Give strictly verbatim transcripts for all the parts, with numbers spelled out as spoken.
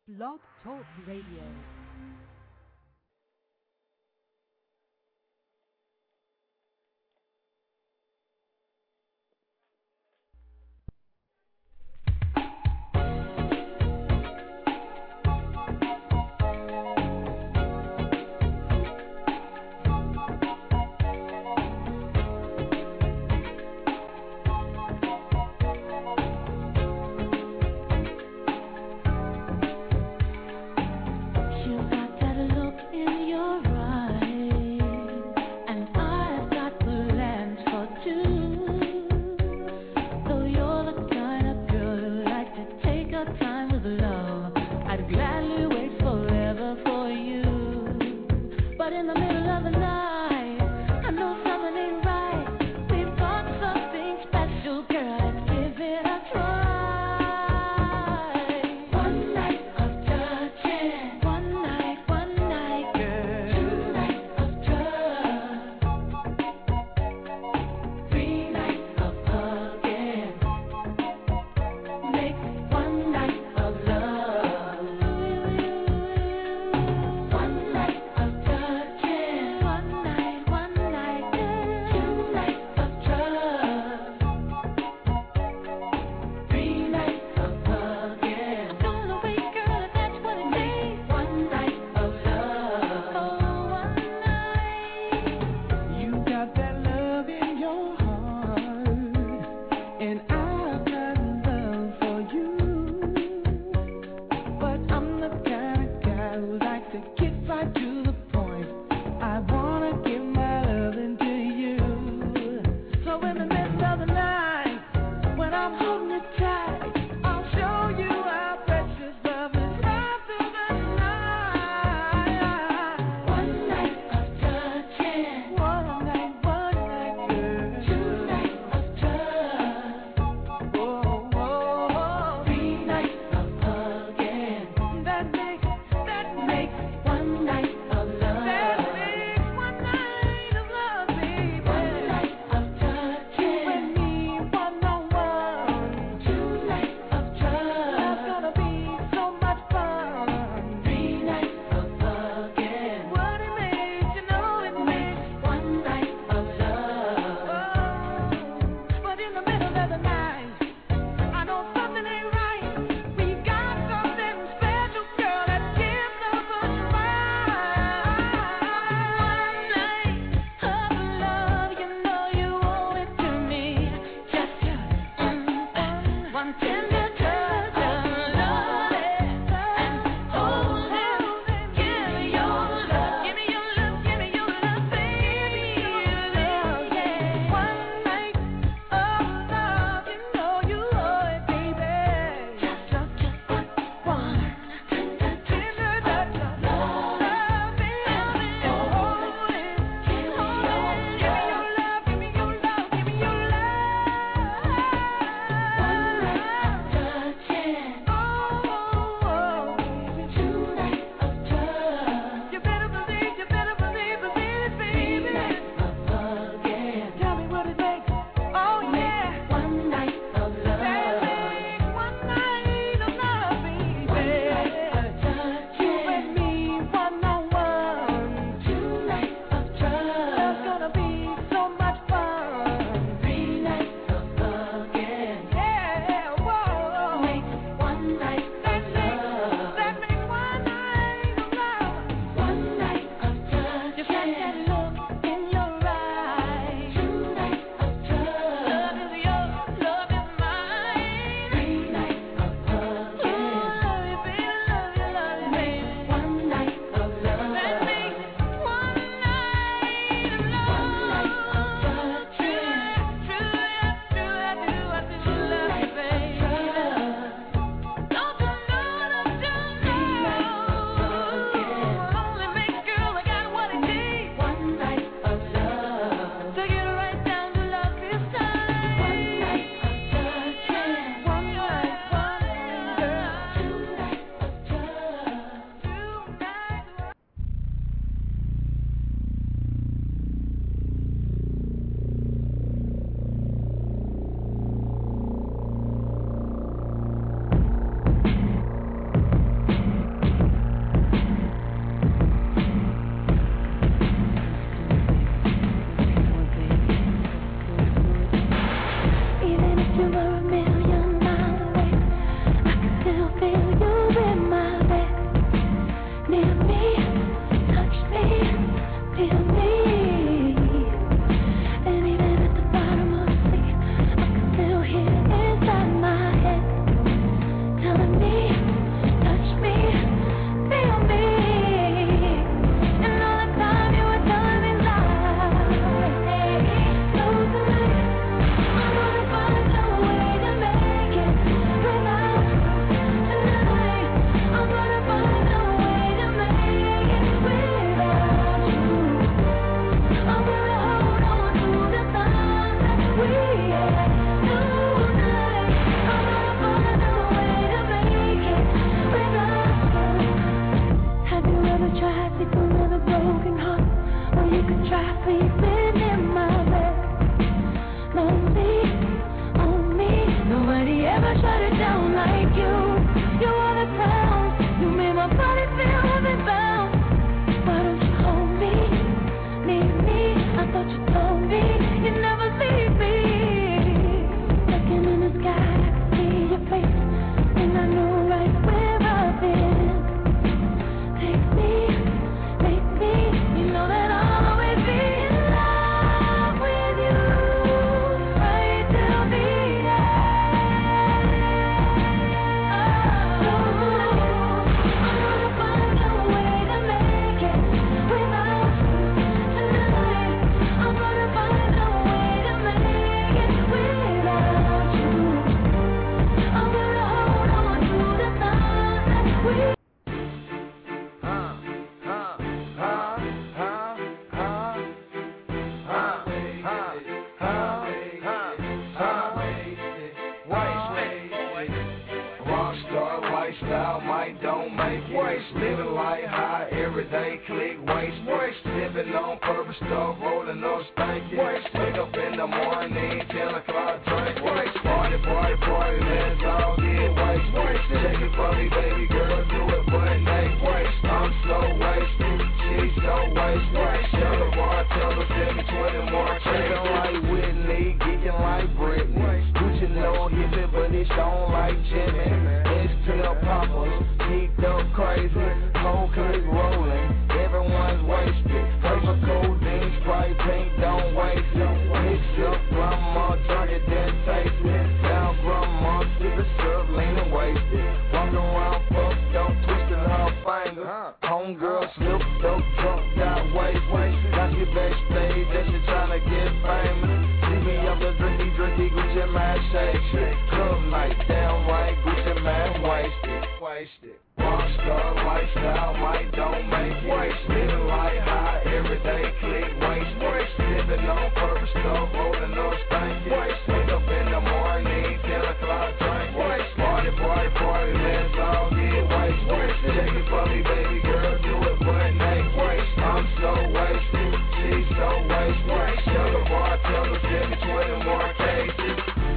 Blog Talk Radio. Make one night of love. lifestyle might don't make it. Waste. Living like high, everyday click, waste. Waste. Sipping on purple stuff, rolling up stanky. Waste. Wake up in the morning, ten o'clock drink. Waste. Party, party, party, let's all get waste. Waste. Shake it for me, baby girl, do it butt naked. Waste. I'm so wasted, she's so wasted. Tell the bartender, send me twenty more checks. Shaking like Whitney, geeking like Britney. Gucci no hippie, but it's on like Jimmy. It's pill poppers, geeked up crazy. Whole click rolling, everyone's wasted. Paper codeine, Sprite, pink, don't waste it. Mix up, grandma, drunk it, then taste it. Now grandma, sip the syrup, lean and wasted. Walking around, fucked up, twisting her finger. Homegirl slipped up, drunk, got wasted. Now she backstage, and she tryna get famous. See me up the drinky, drinky, Gucci man, shake, shake. Club night, damn right, Gucci man, wasted, wasted. Rockstar lifestyle might don't make it. Waste. Living like high, everyday click, waste. Waste. Living on purpose stuff, rolling up stanky. Waste. Wake up in the morning, ten o'clock drink. Waste. Party, party, party, let's all get waste. Waste. Shake it for me, baby girl, do it butt naked. Waste. I'm so wasted, she's so wasted. Waste. Tell the bartender, send me twenty more cases.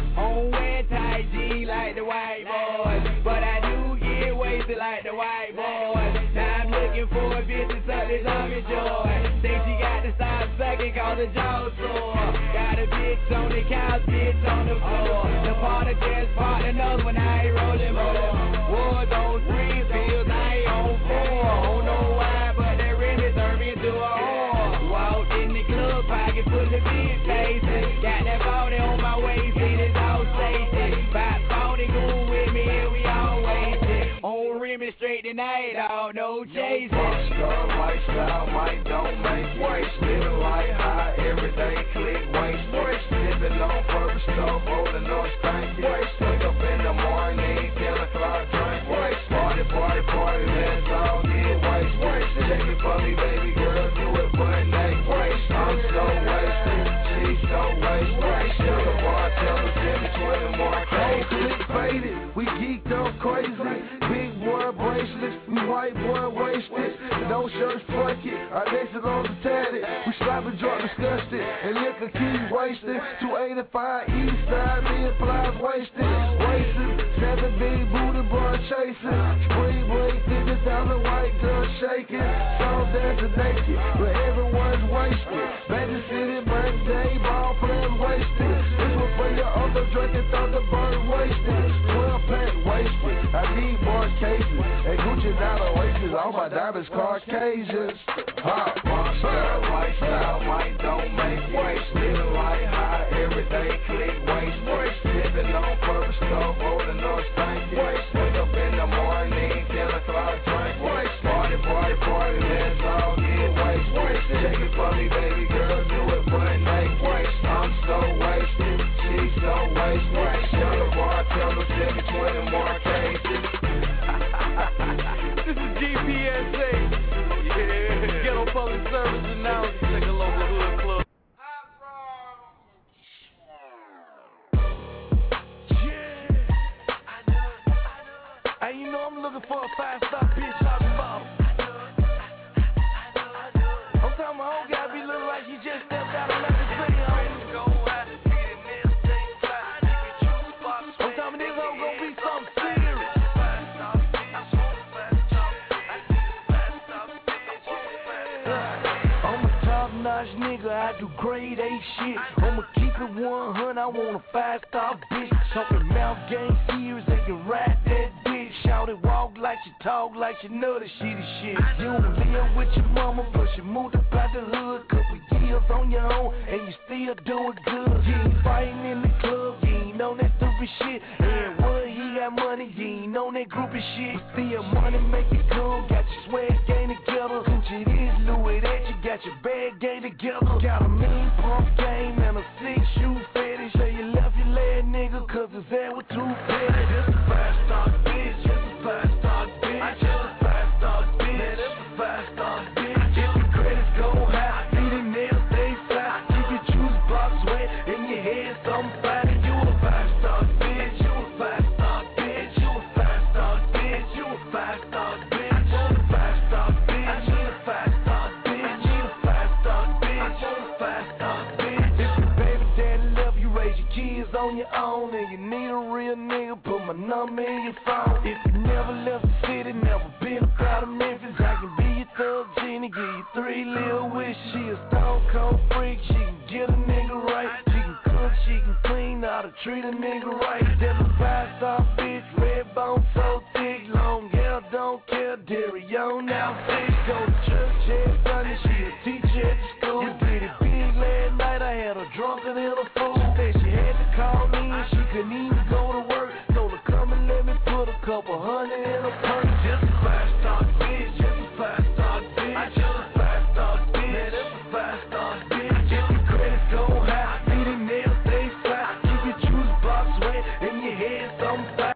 On wet tie G like the white boys, but I do get wasted like the white boys. Now I'm looking for a bitch to suck this on me joy. Think she got to stop sucking cause the jaw sore. Got a bitch on the couch, bitch on the floor. The party just part enough when I ain't rolling more. Wars on three pills, I ain't on four. Don't know why, but that really turned me into a whore. Walked in the club, pocket full of big faces. Got that body on my waist, it is all safety. Five forty cool with me, and we all wasted. On Remy straight tonight, all no chasing. Rockstar lifestyle might don't make it. Waste. Living like high, everyday click, waste. Waste. Living on purpose stuff, rolling up stanky. Waste. Wake up in the morning, ten o'clock drink. Waste. Party, party, party, let's all get waste. Waste. Shake it for me, baby girl, do it butt naked. Waste. I'm so wasted, she's so wasted. Waste. Tell the bartender, send me twenty more cases. Click faded, we geeked up crazy. Big boy bracelets, we white boy wasted. No shirts, fuck it, our legs on the tatted. We sloppy drunk, disgusted, and liquor keep wasting. two eighty-five east side, me applies wasted. Wasted, seven big booty boy chasing. Spring break, fifty thousand white girl shaking. Some dancing naked, but everyone's wasted. Magic City birthday, ball players wasted. This one for your other drinking Thunderbird wasted. twelve pack wasted, I need more cases. And Gucci down Oasis, all my diamonds Caucasians. Hot Rockstar lifestyle might don't make it. Waste. Living like high, everyday click, waste. Waste. Living on purpose stuff, rolling up stanky. Waste. Wake up in the morning, ten o'clock drink. Waste. Party, party, party, let's all get waste. Waste. Shake it for me, baby girl, do it butt naked. Waste. I'm so wasted, she's so wasted. Waste. Tell the bartender, send me twenty more cases. This is G P S A. Yeah. Ghetto Public Service announcement. Take a local hood club. Hey, you know I'm looking for a five-star bitch out the bottom. I'm talking my whole guy be looking like she just stepped out of Memphis City. I'm talking this hoe gonna be something serious. I'm a top-notch nigga, I do grade A shit. I'ma keep it one hundred, I want a five-star bitch. Talking mouth gang serious, they can ride that bitch. Shout it, walk like she talk like she know that she the shit. You don't live with your mama, but she moved up out the hood. Couple years on your own, and you still doing good. You ain't fighting in the club, you ain't on that stupid shit. And what, he got money, you ain't on that groupie shit. But still money make it cool, got your swag game together. Gucci this, Louis that, you got your bag game together. Got a mean pump game and a six-shoe fetish. Say you left your leg, nigga, cause his head was too petty. Just a five-star bitch, just a five-star bitch. I just a five-star bitch, man, that's a five-star bitch. If your credits go high, see the nails stay fly. Keep your juice box wet, in your head something fine. You a five-star bitch, you a five-star bitch, you a five-star bitch, you your own and you need a real nigga, put my number in your phone. If you never left the city, never been out of Memphis, I can be your thug genie, give you three little wishes. She a stone cold freak, she can get a nigga right. She can cook, she can clean, how to treat a nigga right. That's a five-star bitch, red bone so thick, long hair, don't care, dairy on outfit. Go to church every Sunday, she a teacher at the school. You did it big last night, I had her drunker than a fool. She said she had to call me and she couldn't even go to work. Told her come and let me put a couple hundred in her purse. Just a five-star bitch, just a five-star bitch. I just a five-star bitch, man, that's a five-star bitch. If your credit go high, see the nails stay fly. Keep your juice box wet and your head on fire.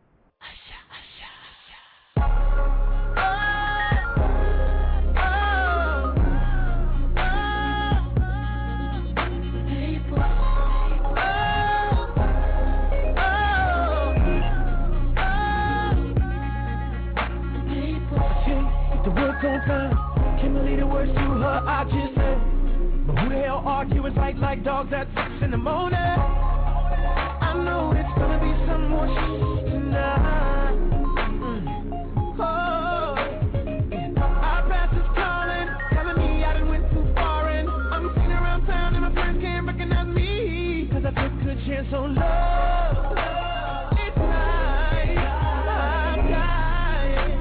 On time, can't believe the words to her, I just said. But who the hell arguing like like dogs at six in the morning? I know it's gonna be some more shit tonight. Mm. Oh, our past is calling, telling me I done went too far and I'm seen around town and my friends can't recognize me. Cause I took a chance on love. It's nice, I'm dying.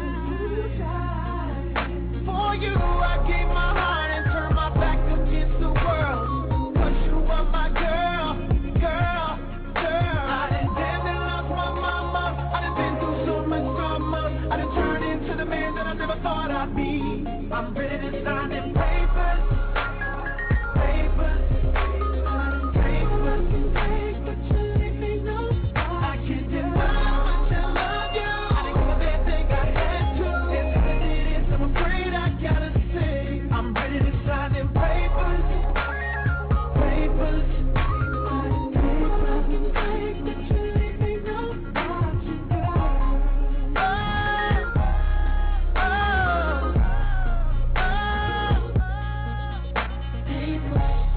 For you, I gave my heart and turned my back against the world. Cause you are my girl, girl, girl. I done damn near lost my mama. I done been through so much drama. I done turned into the man that I never thought I'd be. I'm ready to sign them papers, papers, papers, papers. Let me know. I can't deny how much I love you. I didn't give a bad thing, I had to. As hard as it is, I'm afraid I gotta say I'm ready to sign them papers, papers, papers. Let me know what you got. Oh, oh, oh, papers,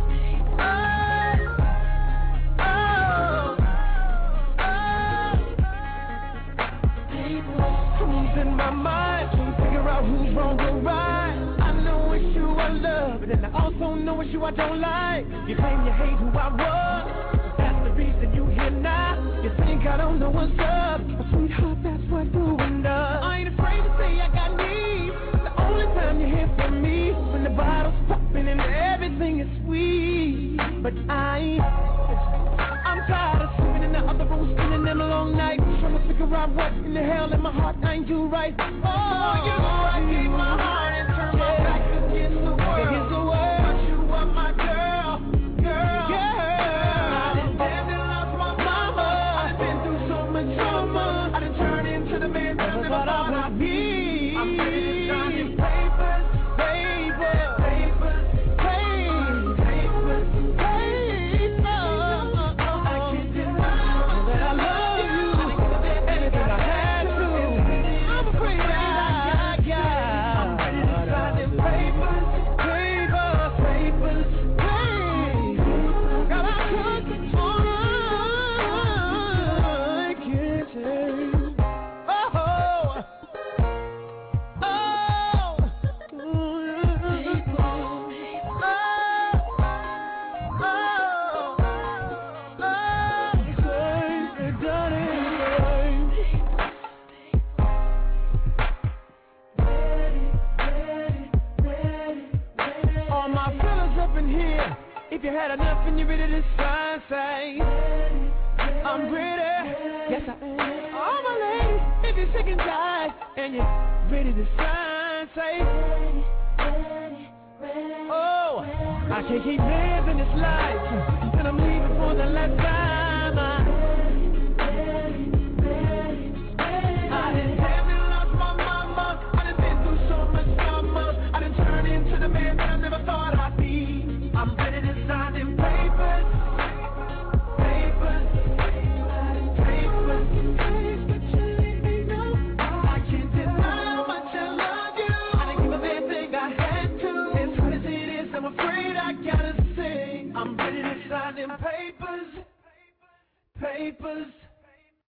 oh, oh, papers. Who's in my mind? Trying to figure out who's wrong or right. I know it's you I love, but then I also know it's you I don't like. You claim you hate who I was, that's the reason you here now. You think I don't know what's up, but sweetheart, that's what doing us. I ain't afraid to say I got needs. The only time you hear from me when the bottle's popping and everything is sweet. But I ain't, I'm tired of sleeping in the other room, spending them long nights, trying to figure out what in the hell in my heart ain't do right. Oh, you know I gave my heart and turned my back against the world. Against the world. But you are my girl, girl, girl. I done damn near lost my mama. I done been through so much trauma. I done turned into the man that I never thought I'd be. I'm ready to sign them papers, papers, papers, papers, papers, papers. I can't deny that I love you. Anything I had to. I'm afraid I got. I'm ready to sign them papers, papers, papers, papers. God, I took the time. I can't take. Oh, oh, all my fellas up in here, if you had enough and you're ready to sign, say I'm ready, yes I am. All my ladies, if you're sick and tired and you're ready to sign, say oh, I can't keep living this life, and I'm leaving for the last time. I done damn near lost my mama. I done been through so much drama. I done turned into the man that I never thought I'd be. I'm ready to sign them papers, papers, papers, papers. I can't deny how much I love you. I didn't give a bad thing, I had to. As hard as it is, I'm afraid I gotta say I'm ready to sign them papers, papers.